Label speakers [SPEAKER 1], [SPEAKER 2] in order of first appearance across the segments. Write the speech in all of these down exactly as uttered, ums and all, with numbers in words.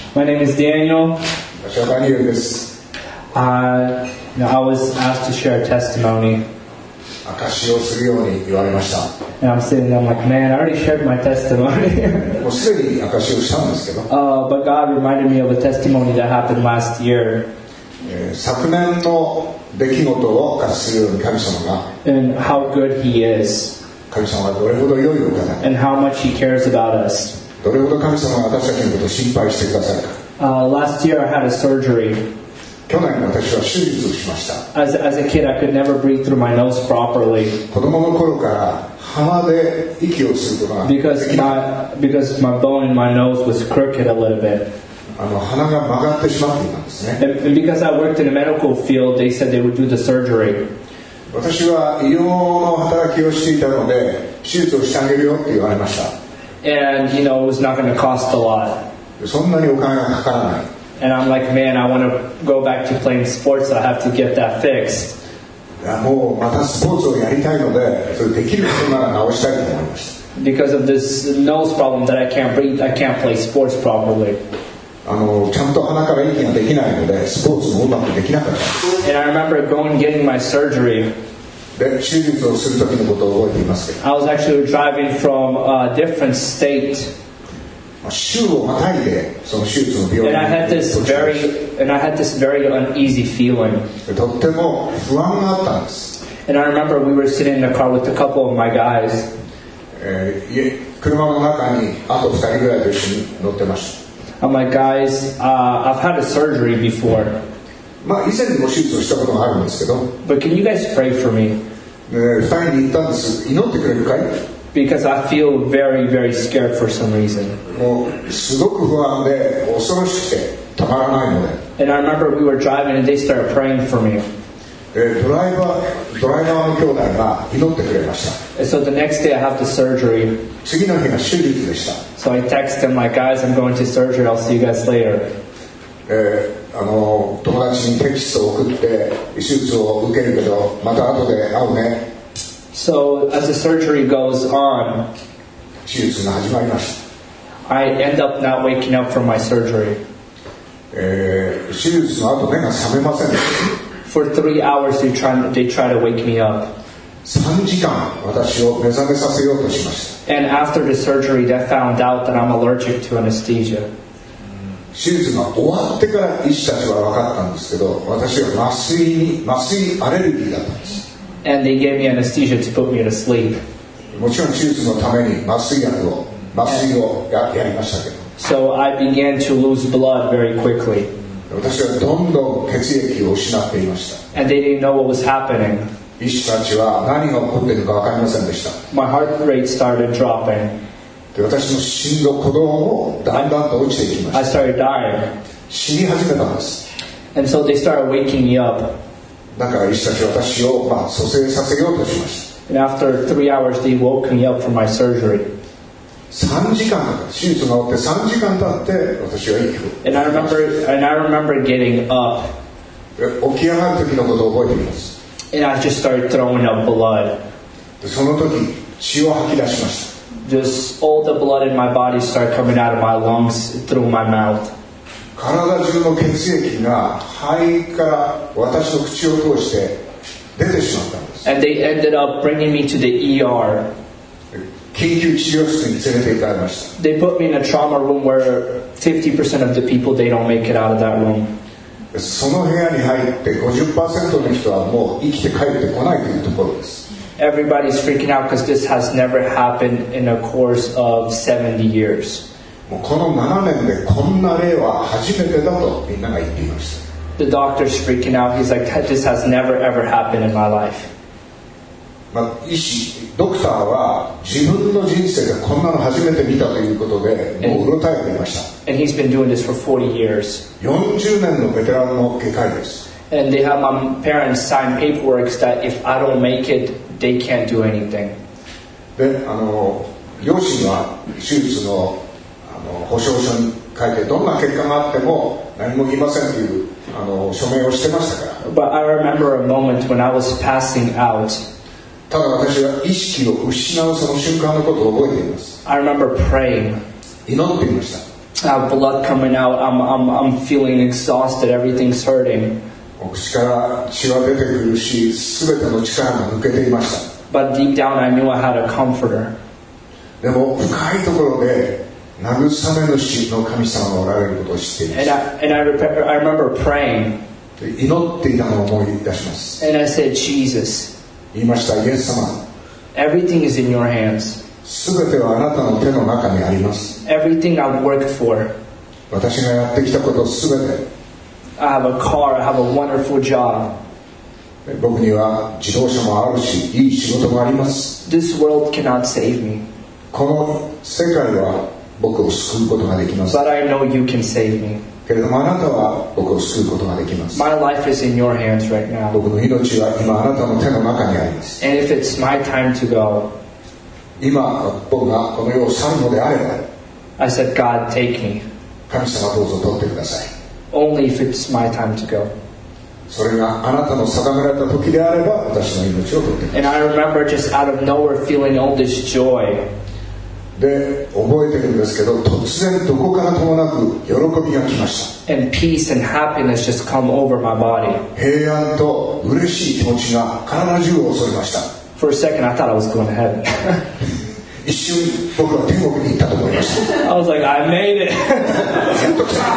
[SPEAKER 1] My name is Daniel.
[SPEAKER 2] 私はダニエルです。
[SPEAKER 1] Uh, you know, I was asked to share a testimony.
[SPEAKER 2] 証しをするように言われました。
[SPEAKER 1] And I'm sitting there, I'm like, man, I already shared my testimony.
[SPEAKER 2] もうすでに証しをしたんですけど、
[SPEAKER 1] uh, but God reminded me of a testimony that happened last year.
[SPEAKER 2] えー、昨年の出来事を証しするように神様が
[SPEAKER 1] And how good He is.
[SPEAKER 2] 神様がどれほど良いお方、
[SPEAKER 1] And how much He cares about us.
[SPEAKER 2] どれほど神様が私たちのことを心配してくださるか。
[SPEAKER 1] Uh, last year I had a surgery.
[SPEAKER 2] 去年私は手術をしました。
[SPEAKER 1] As, as a kid, I could never breathe through my nose properly
[SPEAKER 2] 子供の頃から鼻で息をすることができ
[SPEAKER 1] because
[SPEAKER 2] ない。
[SPEAKER 1] my, because my bone in my nose was crooked a little bit.
[SPEAKER 2] あの鼻が曲がってしまっていたんですね。
[SPEAKER 1] And, and because I worked in the medical field, they said they would do the surgery.
[SPEAKER 2] 私は医療の働きをしていたので手術をしてあげるよって言われました。
[SPEAKER 1] And, you know, it was not going to cost a lot.
[SPEAKER 2] そんなにお金がかからない。
[SPEAKER 1] And I'm like, man, I want to go back to playing sports, so I have to get that fixed.
[SPEAKER 2] いやもうまたスポーツをやりたいので、それできることなら直したいと思いました。
[SPEAKER 1] Because of this nose problem that I can't breathe, I can't play sports properly.
[SPEAKER 2] あのちゃんと鼻から息ができないのでスポーツもうまくできなかった。
[SPEAKER 1] And I remember going and getting my surgery.
[SPEAKER 2] で手術をする時のことを覚えていますけど、
[SPEAKER 1] I was actually driving from a different state.
[SPEAKER 2] 州をまたいでその手術の病院
[SPEAKER 1] And I had this very, and I had this very uneasy feeling.
[SPEAKER 2] とっても不安があったんです。
[SPEAKER 1] And I remember we were sitting in the car with a couple of my guys.
[SPEAKER 2] えー、家車の中にあとふたりぐらいと一緒に乗ってました。
[SPEAKER 1] I'm like, guys, uh, I've had a surgery before.
[SPEAKER 2] まあ以前にも手術をしたことがあるんですけど、
[SPEAKER 1] But can you guys pray for me?
[SPEAKER 2] えー、ふたりに言ったんです。祈ってくれるかい？
[SPEAKER 1] Because I feel very, very scared for some reason.
[SPEAKER 2] もうすごく不安で恐ろしくてたまらないので、
[SPEAKER 1] And I remember we were driving and they started praying for me.
[SPEAKER 2] えー、ドライバードライバーの兄弟が祈ってくれました。
[SPEAKER 1] And so the next day I have the surgery.
[SPEAKER 2] 次の日が手術でした。
[SPEAKER 1] So I text them like, guys, I'm going to surgery. I'll see you guys later.
[SPEAKER 2] えー、あの友達にテキストを送って手術を受けるけどまた後で会うね。
[SPEAKER 1] So as the surgery goes on,
[SPEAKER 2] 手術が始まりました。
[SPEAKER 1] I end up not waking up from my surgery.
[SPEAKER 2] えー、手術の後目が覚めませんでした。
[SPEAKER 1] For three hours they try, they try to wake me up.
[SPEAKER 2] さんじかん私を目覚めさせようとしました。
[SPEAKER 1] And after the surgery, they found out that I'm allergic to anesthesia.
[SPEAKER 2] 手術が終わってから医師たちは分かったんですけど、私は麻酔に麻酔アレルギーだったんです。
[SPEAKER 1] And they gave me anesthesia to put me to sleep.
[SPEAKER 2] もちろん手術のために麻酔薬を麻酔を や, やりましたけど、
[SPEAKER 1] So I began to lose blood very quickly.
[SPEAKER 2] 私はどんどん血液を失っていました。
[SPEAKER 1] And they didn't know what was happening.
[SPEAKER 2] 医師たちは何が起こっているのか分かりませんでした。
[SPEAKER 1] My heart rate started dropping.
[SPEAKER 2] で私の心臓鼓動もだんだんと落ちていきま
[SPEAKER 1] I
[SPEAKER 2] した。
[SPEAKER 1] started dying.
[SPEAKER 2] 死に始めたんです。
[SPEAKER 1] And so they started waking me up.
[SPEAKER 2] だから医師たちは私を、まあ、蘇生させようとしました。
[SPEAKER 1] And after three hours, they woke me up from my surgery.
[SPEAKER 2] さんじかん手術が終わってさんじかん経って私は息を
[SPEAKER 1] And I remember, and I remember getting up.
[SPEAKER 2] 起き上がる時のことを覚えています。
[SPEAKER 1] And I just started throwing up blood.
[SPEAKER 2] でその時血を吐き出しました。
[SPEAKER 1] Just all the blood in my body started coming out of my lungs through my mouth.
[SPEAKER 2] 体中の血液が肺から私の口を通して出てしまったんです。
[SPEAKER 1] And they ended up bringing me to the E R.
[SPEAKER 2] 緊急治療室に連れて行かれました。
[SPEAKER 1] They put me in a trauma room where fifty percent of the people, they don't make it out of that room.
[SPEAKER 2] その部屋に入って ごじゅっパーセント の人はもう生きて帰ってこないというところです。
[SPEAKER 1] Everybody's freaking out because this has never happened in a course of seventy years.
[SPEAKER 2] もうこのななねんでこんな例は初めてだとみんなが言っていました。
[SPEAKER 1] The doctor's freaking out. He's like, this has never ever happened in my life.
[SPEAKER 2] まあ、医師ドクターは自分の人生でこんなの初めて見たということでもううろたえていました。
[SPEAKER 1] And he's been doing this for forty yeyears.
[SPEAKER 2] よんじゅうねんのベテランの外科医です。
[SPEAKER 1] And they have my parents sign paperwork that if I don't make it, they can't do anything.
[SPEAKER 2] で、あの両親は手術のあの保証書に書いてどんな結果があっても何も言いませんというあの署名をしてましたから。
[SPEAKER 1] But I remember a moment when I was passing out.
[SPEAKER 2] ただ私は意識を失うその瞬間のことを覚えています。
[SPEAKER 1] I remember praying.
[SPEAKER 2] 祈っていました。
[SPEAKER 1] I have blood coming out. I'm, I'm, I'm feeling exhausted. Everything's hurting.
[SPEAKER 2] 口から血は出てくるし、すべての力が抜けていました。
[SPEAKER 1] But deep down, I knew I had a comforter.
[SPEAKER 2] でも深いところで慰め主の神様がおられることを知っていま
[SPEAKER 1] And
[SPEAKER 2] した。
[SPEAKER 1] I, and I, rep- I remember praying.
[SPEAKER 2] 祈っていたのを思い出します。
[SPEAKER 1] And I said, Jesus,
[SPEAKER 2] 言いました。イエス様、
[SPEAKER 1] everything is in your hands.
[SPEAKER 2] すべてはあなたの手の中にあります。
[SPEAKER 1] Everything I've worked for.
[SPEAKER 2] 私がやってきたことすべて、
[SPEAKER 1] I have a car. I have a wonderful job.
[SPEAKER 2] 僕には自動車もあるし、いい仕事もあります。
[SPEAKER 1] This world cannot save me.
[SPEAKER 2] この世界は僕を救うことができます。
[SPEAKER 1] But I know you can save me.
[SPEAKER 2] けれどもあなたは僕を救うことができます。
[SPEAKER 1] My life is in your hands right now.
[SPEAKER 2] 僕の命は今あなたの手の中にあります。
[SPEAKER 1] And if it's my time to go,
[SPEAKER 2] 今僕がこの世を去るのであれば、
[SPEAKER 1] I said, God, take me.
[SPEAKER 2] 神様どうぞ取ってください。
[SPEAKER 1] Only if it's my time to go.
[SPEAKER 2] それがあなたの定められた時であれば私の命を取ってください。
[SPEAKER 1] And I remember just out of nowhere feeling all this joy.
[SPEAKER 2] で覚えてるんですけど、突然どこからともなく喜びが来ました。
[SPEAKER 1] And peace and happiness just come over my body.
[SPEAKER 2] 平安と嬉しい気持ちが体中を襲いました。
[SPEAKER 1] For a second, I thought I was going to heaven.
[SPEAKER 2] 一瞬僕は天国に行ったと思いました。
[SPEAKER 1] I was like, I made it.
[SPEAKER 2] やっと来た。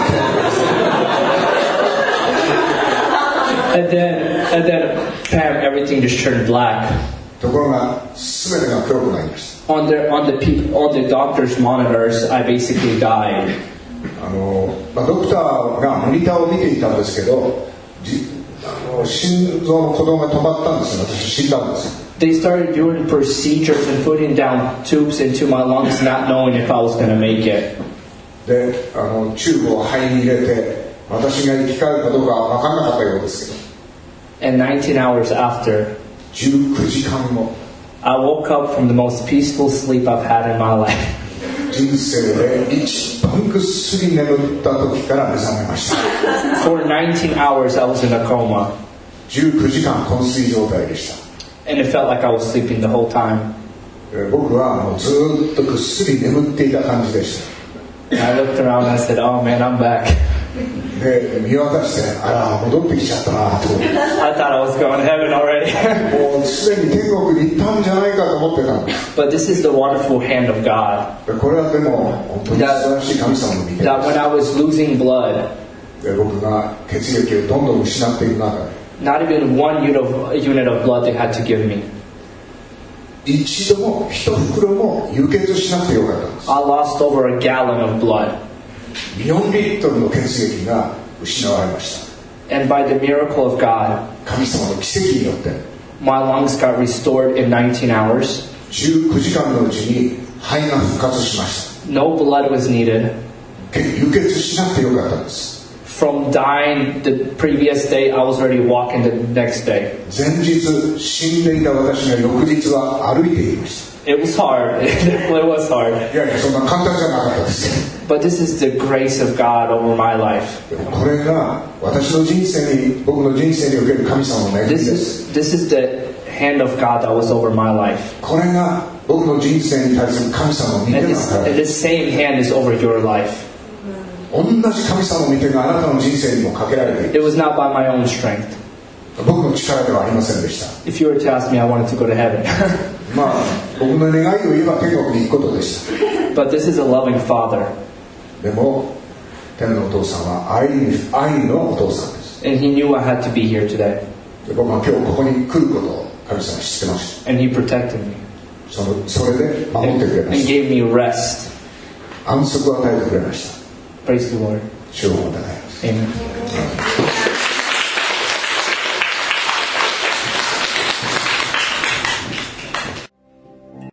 [SPEAKER 1] And then, and then, Pam, everything just turned black.
[SPEAKER 2] ところが全てが黒くなりました。
[SPEAKER 1] On the on the people on the doctor's monitors, I basically died.
[SPEAKER 2] あの、まあ、ドクターがモニターを見ていたんですけど、じあの心臓の鼓動が止まったんですよ。私死んだんです。
[SPEAKER 1] They started doing procedures and putting down tubes into my lungs, not knowing if I was going to make it.
[SPEAKER 2] で、あのチューブを肺に入れて、私が生き返るかどうか分からなかったようですけど。
[SPEAKER 1] And nineteen hours after,
[SPEAKER 2] じゅうくじかんご、
[SPEAKER 1] I woke up from the most peaceful sleep I've had in my life.
[SPEAKER 2] 人生で一番ぐっすり眠った時から目覚めました。
[SPEAKER 1] For nineteen hours, I was in a coma.
[SPEAKER 2] じゅうくじかん昏睡状態でした。
[SPEAKER 1] And it felt like I was sleeping the whole time.
[SPEAKER 2] 僕はもうずっとぐっすり眠っていた感じでした。
[SPEAKER 1] And I looked around and I said, oh man, I'm back.
[SPEAKER 2] で、見渡して、あら、戻ってきちゃったなと。
[SPEAKER 1] I thought I was going to heaven already.
[SPEAKER 2] もうすでに天国に行ったんじゃないかと思ってたんです。
[SPEAKER 1] But this is the wonderful hand of God.
[SPEAKER 2] これはでも本当に素晴らしい神様の御手です。
[SPEAKER 1] That when I was losing blood,
[SPEAKER 2] で僕が血液をどんどん失っていく中で、
[SPEAKER 1] not even one unit of, unit of blood they had to give me.
[SPEAKER 2] 一度も一袋も輸血しなくてよかったんです。
[SPEAKER 1] I lost over a gallon of blood.
[SPEAKER 2] よんリットルの血液が失われました。
[SPEAKER 1] And by the miracle of God,
[SPEAKER 2] 神様の奇跡によって
[SPEAKER 1] my lungs got restored in nineteen hours.
[SPEAKER 2] じゅうくじかんのうちに肺が復活しました。
[SPEAKER 1] No blood was needed.
[SPEAKER 2] 輸血しなくてよかったんです。
[SPEAKER 1] From dying the previous day, I was already walking the next day.
[SPEAKER 2] 前日死んでいた私が翌日は歩いていました。
[SPEAKER 1] It was hard. It definitely was hard.
[SPEAKER 2] いやいや、そんな簡単じゃなかったです。
[SPEAKER 1] But this is the grace of God over my life.
[SPEAKER 2] これが私の人生に、僕の人生における神様の恵みで
[SPEAKER 1] This
[SPEAKER 2] す。
[SPEAKER 1] is, this is the hand of God that was over my life.
[SPEAKER 2] これが僕の人生に対する神様の御手
[SPEAKER 1] And
[SPEAKER 2] が
[SPEAKER 1] this,
[SPEAKER 2] 与え
[SPEAKER 1] and
[SPEAKER 2] る。
[SPEAKER 1] this same hand is over your life.
[SPEAKER 2] 同じ神様の御手があなたの人生にもかけられてい
[SPEAKER 1] It
[SPEAKER 2] る。
[SPEAKER 1] was not by my own strength.
[SPEAKER 2] 僕の力ではありませんでした。
[SPEAKER 1] If you were to ask me, I wanted to go to heaven.
[SPEAKER 2] まあ僕の願いを言えば天国に行くことでした。
[SPEAKER 1] But this is a loving Father.
[SPEAKER 2] でも天のお父さんは愛に愛のお父さんです。
[SPEAKER 1] And He knew I had to be here today.
[SPEAKER 2] で僕は今日ここに来ることを神様は知ってました。
[SPEAKER 1] And He protected me.
[SPEAKER 2] そのそれで守ってくれ
[SPEAKER 1] And,
[SPEAKER 2] ま
[SPEAKER 1] and
[SPEAKER 2] し
[SPEAKER 1] gave me rest.
[SPEAKER 2] た。安息を与えてくれました。
[SPEAKER 1] Praise the Lord.
[SPEAKER 2] 主をお願いします。
[SPEAKER 1] Amen.